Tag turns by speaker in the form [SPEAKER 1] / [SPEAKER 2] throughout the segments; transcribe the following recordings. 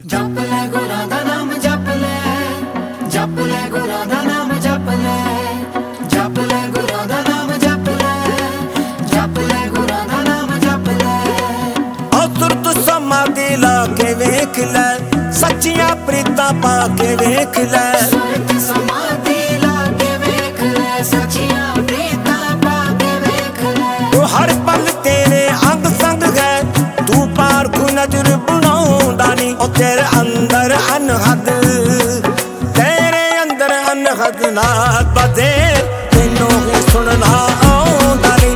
[SPEAKER 1] जप ले गुरां दा नाम जप ले गुरां दा नाम जप ले गुरां दा नाम जप ले गुरां दा नाम जप ले।
[SPEAKER 2] ओ तुरत समाधि ला के वेख ले, सच्चियां प्रीतां पा के वेख ले।
[SPEAKER 1] सुरत समाधि ला के वेख ले, सच्चियां प्रीतां पा के वेख ले।
[SPEAKER 2] तू हर पल तेरे अंग संग है, तू पार को नजर बनाउंदा नी। ओ तेरे अंदर अनहद, तेरे अंदर अनहद नाथ बदे तेनों ही सुनना आउंदा नी।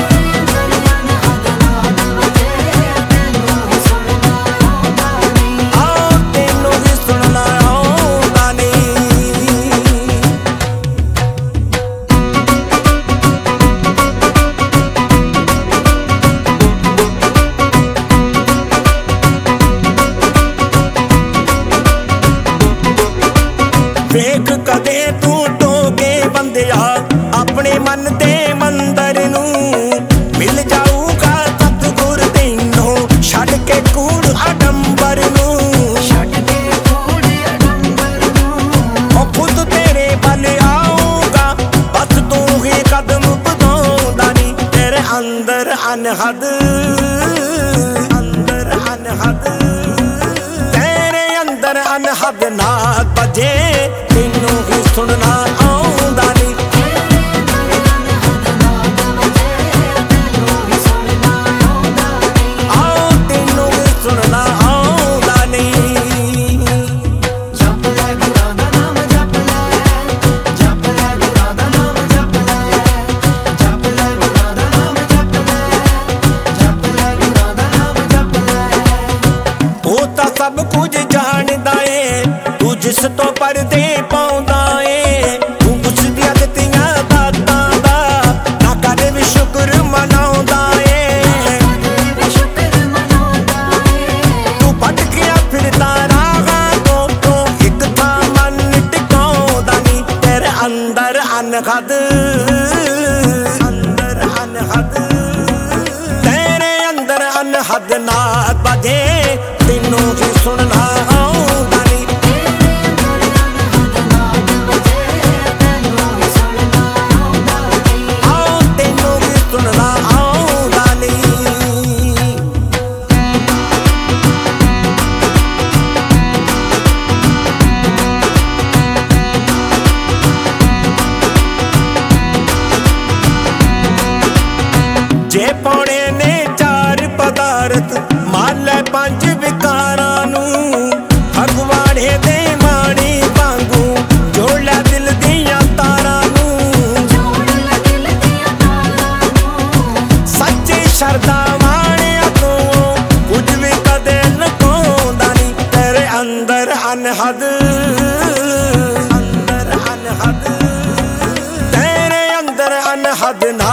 [SPEAKER 2] वेख कदे तू टोके बंदिया अपने मन दे मंदर नू, मिल जाऊगा सतगुर तैनों छड़ के कूड़ आडंबर नू। ओ खुद तेरे बल आऊगा, बस तू ही कदम बधाउंदा नी। तेरे अंदर अनहद, अंदर अनहद, तेरे अंदर अनहद नाथ बजे तेनों ही सुनना आउंदा नी। आओ तेनों ही सुनना आउंदा नी।
[SPEAKER 1] जप ले गुरां दा नाम जप ले गुरां दा नाम जप ले गुरां दा नाम जप ले गुरां दा नाम जप ले।
[SPEAKER 2] ओ तां सब कुछ जाणदा ए, तू जिस तो परदे पाउंदा ए। तू कुछ दियां दित्तियां दातां दा ना कर भी शुक्र मनाउंदा ए। तू भटकिया फिरदा राहां तो इक थां मन टिकाउंदा नी। तेरे अंदर अनहद, अंदर अनहद, तेरे अंदर अनहद नाथ बजे तेनों ही सुनना आउंदा नी। आओ तेनों ही सुनना आउंदा नी। जे पौने ने चार पदारथ मान लै पंज विकारां नू। भगवाने दे माणी वांगू जोड़ लै दिल दियां तारां नू। सच्ची शरदा माणिया तू कुछ भी कदे लुकाउंदा नी। तेरे अंदर अनहद, अंदर अनहद, तेरे अंदर अनहद ना